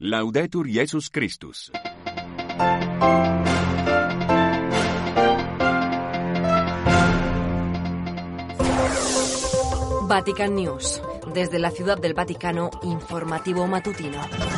Laudetur Jesus Christus. Vatican News. Desde la Ciudad del Vaticano, informativo matutino.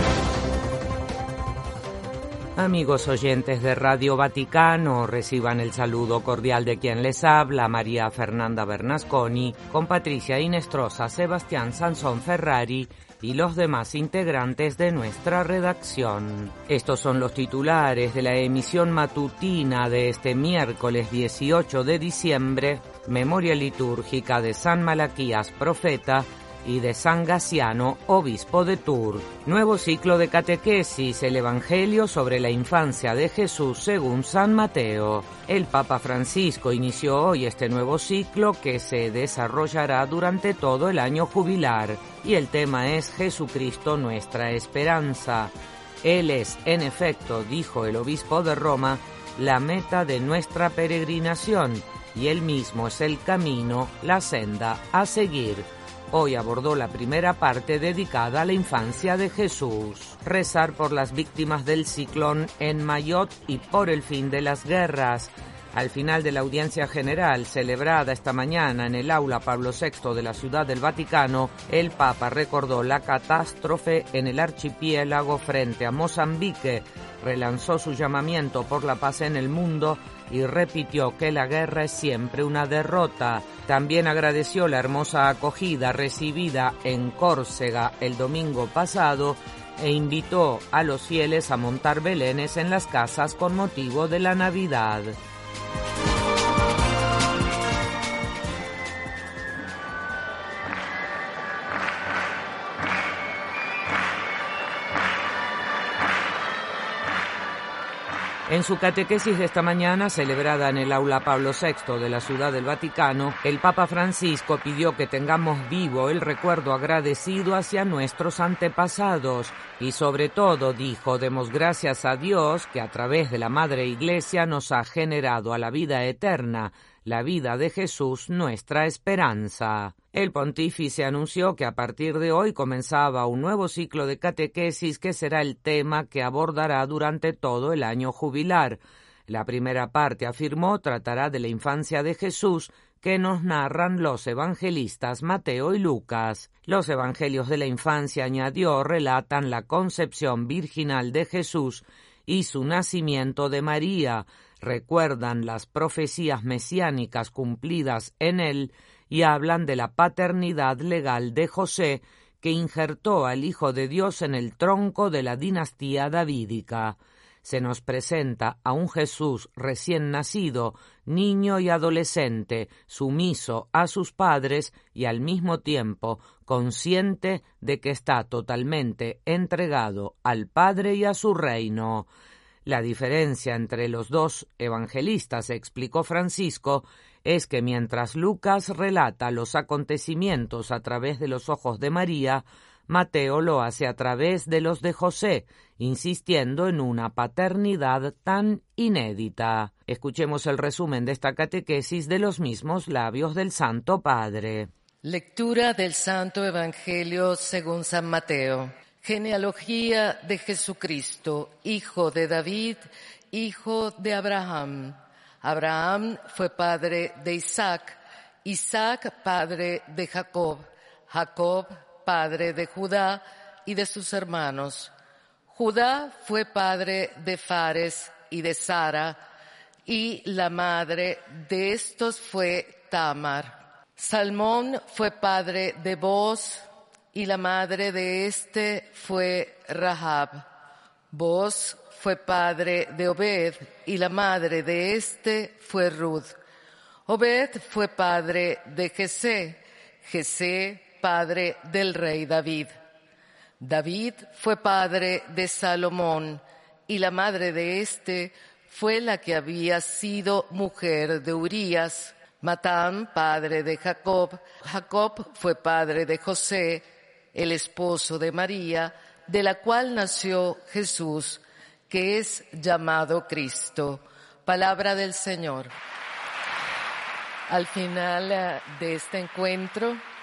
Amigos oyentes de Radio Vaticano, reciban el saludo cordial de quien les habla, María Fernanda Bernasconi, con Patricia Inestrosa, Sebastián Sansón Ferrari y los demás integrantes de nuestra redacción. Estos son los titulares de la emisión matutina de este miércoles 18 de diciembre, memoria litúrgica de San Malaquías, profeta, y de San Gaciano, obispo de Tours. Nuevo ciclo de catequesis, el Evangelio sobre la infancia de Jesús según San Mateo. El Papa Francisco inició hoy este nuevo ciclo que se desarrollará durante todo el año jubilar, y el tema es Jesucristo nuestra esperanza. Él es, en efecto, dijo el obispo de Roma, la meta de nuestra peregrinación, y él mismo es el camino, la senda a seguir. Hoy abordó la primera parte dedicada a la infancia de Jesús. Rezar por las víctimas del ciclón en Mayotte y por el fin de las guerras. Al final de la audiencia general celebrada esta mañana en el aula Pablo VI de la Ciudad del Vaticano, el Papa recordó la catástrofe en el archipiélago frente a Mozambique, relanzó su llamamiento por la paz en el mundo y repitió que la guerra es siempre una derrota. También agradeció la hermosa acogida recibida en Córcega el domingo pasado e invitó a los fieles a montar belenes en las casas con motivo de la Navidad. En su catequesis de esta mañana, celebrada en el aula Pablo VI de la Ciudad del Vaticano, el Papa Francisco pidió que tengamos vivo el recuerdo agradecido hacia nuestros antepasados y sobre todo, dijo, demos gracias a Dios que a través de la Madre Iglesia nos ha generado a la vida eterna, la vida de Jesús, nuestra esperanza. El pontífice anunció que a partir de hoy comenzaba un nuevo ciclo de catequesis que será el tema que abordará durante todo el año jubilar. La primera parte, afirmó, tratará de la infancia de Jesús que nos narran los evangelistas Mateo y Lucas. Los evangelios de la infancia, añadió, relatan la concepción virginal de Jesús y su nacimiento de María, recuerdan las profecías mesiánicas cumplidas en él y hablan de la paternidad legal de José, que injertó al Hijo de Dios en el tronco de la dinastía davídica. Se nos presenta a un Jesús recién nacido, niño y adolescente, sumiso a sus padres y al mismo tiempo consciente de que está totalmente entregado al Padre y a su reino. La diferencia entre los dos evangelistas, explicó Francisco, es que mientras Lucas relata los acontecimientos a través de los ojos de María, Mateo lo hace a través de los de José, insistiendo en una paternidad tan inédita. Escuchemos el resumen de esta catequesis de los mismos labios del Santo Padre. Lectura del Santo Evangelio según San Mateo. Genealogía de Jesucristo, hijo de David, hijo de Abraham. Abraham fue padre de Isaac, Isaac padre de Jacob, Jacob padre de Judá y de sus hermanos. Judá fue padre de Fares y de Sara, y la madre de estos fue Tamar. Salmón fue padre de Booz, y la madre de este fue Rahab. Booz fue padre de Obed, y la madre de este fue Ruth. Obed fue padre de Jesé, Jesé padre del rey David. David fue padre de Salomón, y la madre de este fue la que había sido mujer de Urías. Matán, padre de Jacob. Jacob fue padre de José, el esposo de María, de la cual nació Jesús, que es llamado Cristo. Palabra del Señor. Al final de este encuentro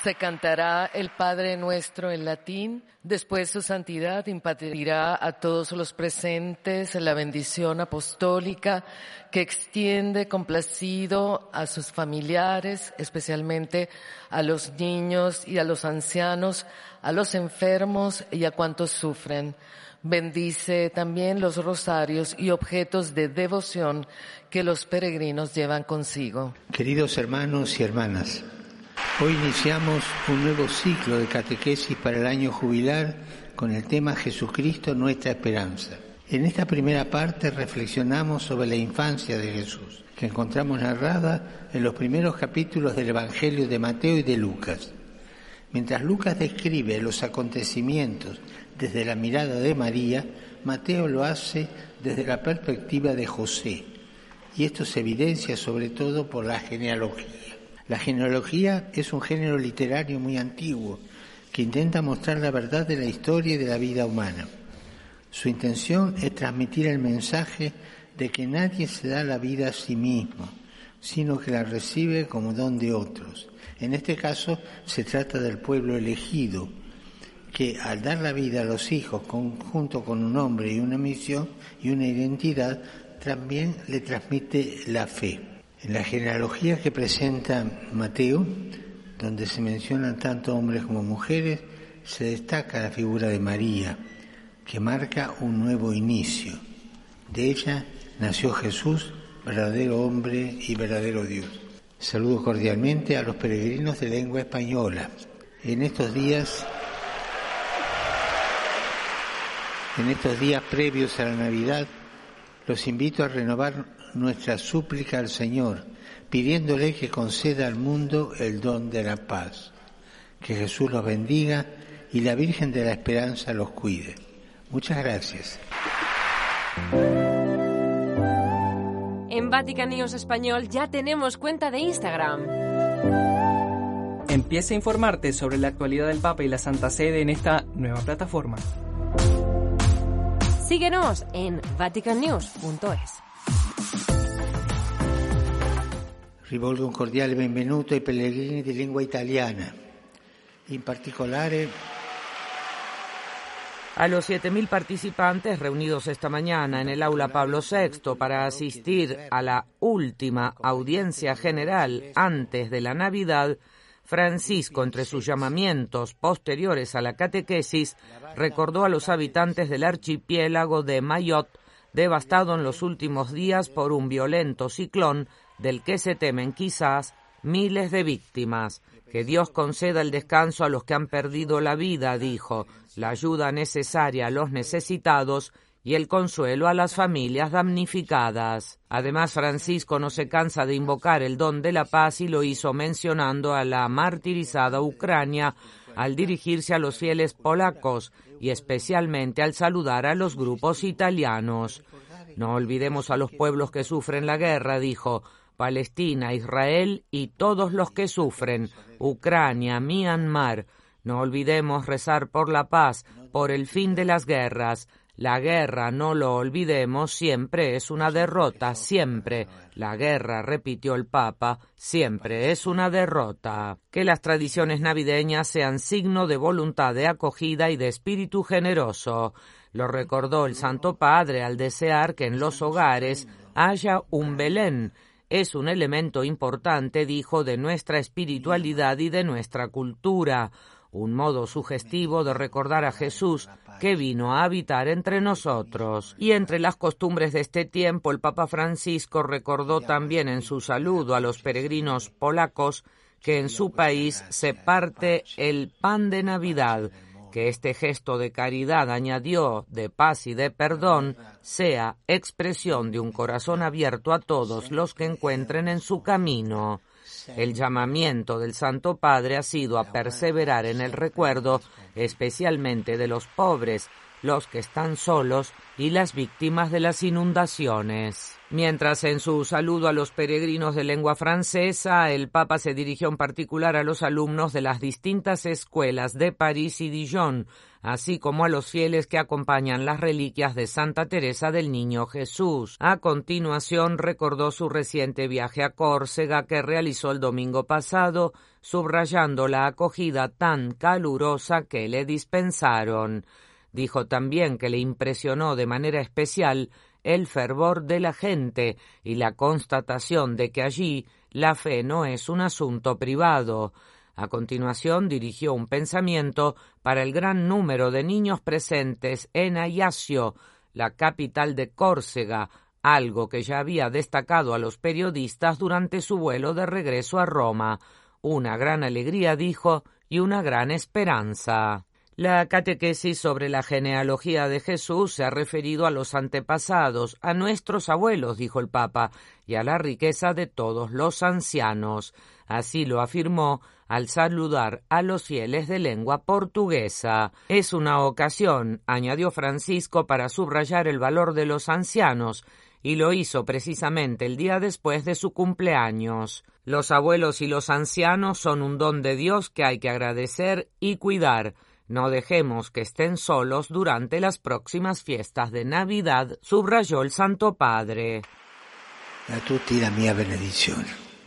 Se cantará el Padre Nuestro en latín. Después su santidad impartirá a todos los presentes la bendición apostólica que extiende complacido a sus familiares, especialmente a los niños y a los ancianos, a los enfermos y a cuantos sufren. Bendice también los rosarios y objetos de devoción que los peregrinos llevan consigo. Queridos hermanos y hermanas, hoy iniciamos un nuevo ciclo de catequesis para el año jubilar con el tema Jesucristo, nuestra esperanza. En esta primera parte reflexionamos sobre la infancia de Jesús, que encontramos narrada en los primeros capítulos del Evangelio de Mateo y de Lucas. Mientras Lucas describe los acontecimientos desde la mirada de María, Mateo lo hace desde la perspectiva de José. Y esto se evidencia sobre todo por la genealogía. La genealogía es un género literario muy antiguo que intenta mostrar la verdad de la historia y de la vida humana. Su intención es transmitir el mensaje de que nadie se da la vida a sí mismo, sino que la recibe como don de otros. En este caso se trata del pueblo elegido, que al dar la vida a los hijos junto con un nombre y una misión y una identidad, también le transmite la fe. En la genealogía que presenta Mateo, donde se mencionan tanto hombres como mujeres, se destaca la figura de María, que marca un nuevo inicio. De ella nació Jesús, verdadero hombre y verdadero Dios. Saludo cordialmente a los peregrinos de lengua española. En estos días previos a la Navidad, los invito a renovar nuestra súplica al Señor, pidiéndole que conceda al mundo el don de la paz. Que Jesús los bendiga y la Virgen de la Esperanza los cuide. Muchas gracias. En Vatican News Español ya tenemos cuenta de Instagram. Empieza a informarte sobre la actualidad del Papa y la Santa Sede en esta nueva plataforma. Síguenos en vaticannews.es. Rivolgo un cordiale benvenuto ai pellegrini di lingua italiana, in particolare a los 7.000 participantes reunidos esta mañana en el aula Pablo VI para asistir a la última audiencia general antes de la Navidad, Francisco, entre sus llamamientos posteriores a la catequesis, recordó a los habitantes del archipiélago de Mayotte, devastado en los últimos días por un violento ciclón del que se temen quizás miles de víctimas. Que Dios conceda el descanso a los que han perdido la vida, dijo, la ayuda necesaria a los necesitados y el consuelo a las familias damnificadas. Además, Francisco no se cansa de invocar el don de la paz y lo hizo mencionando a la martirizada Ucrania al dirigirse a los fieles polacos y especialmente al saludar a los grupos italianos. No olvidemos a los pueblos que sufren la guerra, dijo, Palestina, Israel y todos los que sufren, Ucrania, Myanmar. No olvidemos rezar por la paz, por el fin de las guerras. La guerra, no lo olvidemos, siempre es una derrota, siempre. La guerra, repitió el Papa, siempre es una derrota. Que las tradiciones navideñas sean signo de voluntad de acogida y de espíritu generoso. Lo recordó el Santo Padre al desear que en los hogares haya un Belén. Es un elemento importante, dijo, de nuestra espiritualidad y de nuestra cultura. Un modo sugestivo de recordar a Jesús que vino a habitar entre nosotros. Y entre las costumbres de este tiempo, el Papa Francisco recordó también en su saludo a los peregrinos polacos que en su país se parte el pan de Navidad, que este gesto de caridad, añadió, de paz y de perdón, sea expresión de un corazón abierto a todos los que encuentren en su camino. El llamamiento del Santo Padre ha sido a perseverar en el recuerdo, especialmente de los pobres, los que están solos y las víctimas de las inundaciones. Mientras en su saludo a los peregrinos de lengua francesa, el Papa se dirigió en particular a los alumnos de las distintas escuelas de París y Dijon, así como a los fieles que acompañan las reliquias de Santa Teresa del Niño Jesús. A continuación recordó su reciente viaje a Córcega que realizó el domingo pasado, subrayando la acogida tan calurosa que le dispensaron. Dijo también que le impresionó de manera especial el fervor de la gente y la constatación de que allí la fe no es un asunto privado. A continuación dirigió un pensamiento para el gran número de niños presentes en Ajaccio, la capital de Córcega, algo que ya había destacado a los periodistas durante su vuelo de regreso a Roma. Una gran alegría, dijo, y una gran esperanza. La catequesis sobre la genealogía de Jesús se ha referido a los antepasados, a nuestros abuelos, dijo el Papa, y a la riqueza de todos los ancianos. Así lo afirmó al saludar a los fieles de lengua portuguesa. Es una ocasión, añadió Francisco, para subrayar el valor de los ancianos, y lo hizo precisamente el día después de su cumpleaños. Los abuelos y los ancianos son un don de Dios que hay que agradecer y cuidar. No dejemos que estén solos durante las próximas fiestas de Navidad, subrayó el Santo Padre. A tutti la mia benedizione.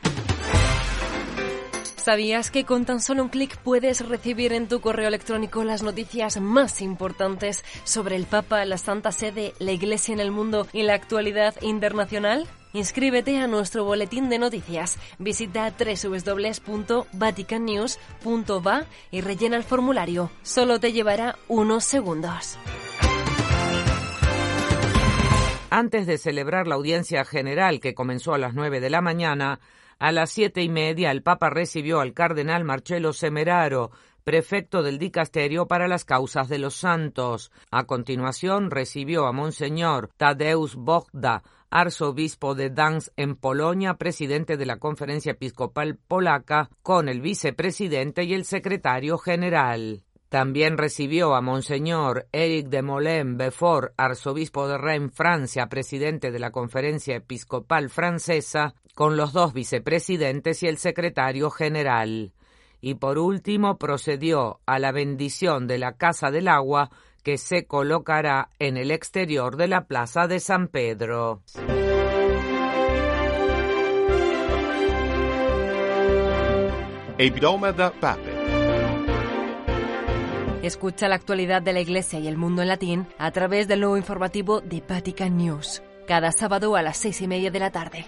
¿Sabías que con tan solo un clic puedes recibir en tu correo electrónico las noticias más importantes sobre el Papa, la Santa Sede, la Iglesia en el mundo y la actualidad internacional? Inscríbete a nuestro boletín de noticias. Visita www.vaticannews.va y rellena el formulario. Solo te llevará unos segundos. Antes de celebrar la audiencia general que comenzó a las 9 de la mañana, a las 7:30 el Papa recibió al cardenal Marcello Semeraro, prefecto del Dicasterio para las Causas de los Santos. A continuación recibió a Monseñor Tadeusz Bohda, arzobispo de Gdańsk en Polonia, presidente de la Conferencia Episcopal Polaca, con el vicepresidente y el secretario general. También recibió a Monseñor Éric de Molène-Beaufort, arzobispo de Reims, Francia, presidente de la Conferencia Episcopal Francesa, con los dos vicepresidentes y el secretario general. Y por último procedió a la bendición de la Casa del Agua, que se colocará en el exterior de la Plaza de San Pedro. Hebdomada Pape. Escucha la actualidad de la Iglesia y el mundo en latín a través del nuevo informativo de Vatican News, cada sábado a las 6:30 de la tarde.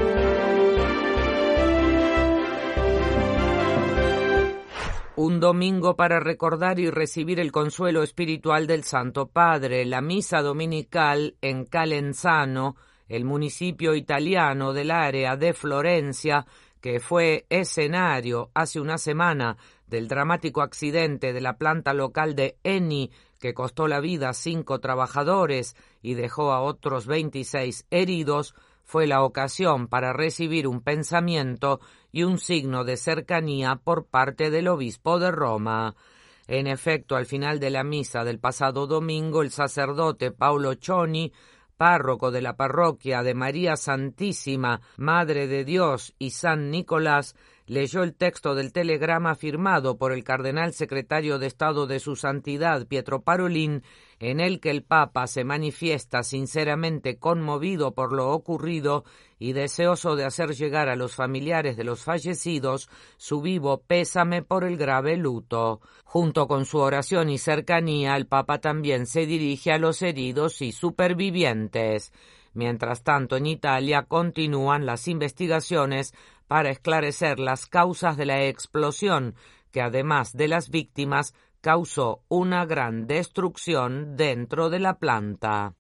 Un domingo para recordar y recibir el consuelo espiritual del Santo Padre, la misa dominical en Calenzano, el municipio italiano del área de Florencia, que fue escenario hace una semana del dramático accidente de la planta local de Eni, que costó la vida a 5 trabajadores y dejó a otros 26 heridos, fue la ocasión para recibir un pensamiento y un signo de cercanía por parte del obispo de Roma. En efecto, al final de la misa del pasado domingo, el sacerdote Paolo Cioni, párroco de la parroquia de María Santísima, Madre de Dios y San Nicolás, leyó el texto del telegrama firmado por el cardenal secretario de Estado de su Santidad, Pietro Parolin, en el que el Papa se manifiesta sinceramente conmovido por lo ocurrido y deseoso de hacer llegar a los familiares de los fallecidos su vivo pésame por el grave luto. Junto con su oración y cercanía, el Papa también se dirige a los heridos y supervivientes. Mientras tanto, en Italia continúan las investigaciones para esclarecer las causas de la explosión, que además de las víctimas, causó una gran destrucción dentro de la planta.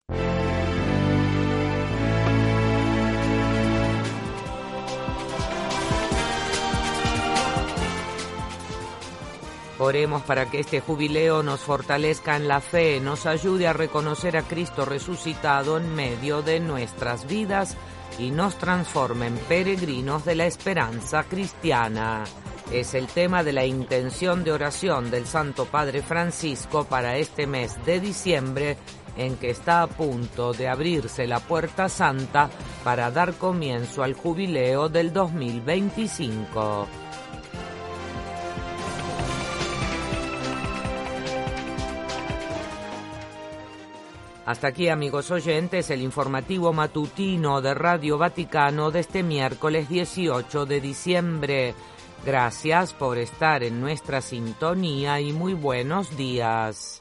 Oremos para que este jubileo nos fortalezca en la fe, nos ayude a reconocer a Cristo resucitado en medio de nuestras vidas y nos transforme en peregrinos de la esperanza cristiana. Es el tema de la intención de oración del Santo Padre Francisco para este mes de diciembre, en que está a punto de abrirse la Puerta Santa para dar comienzo al jubileo del 2025. Hasta aquí, amigos oyentes, el informativo matutino de Radio Vaticano de este miércoles 18 de diciembre. Gracias por estar en nuestra sintonía y muy buenos días.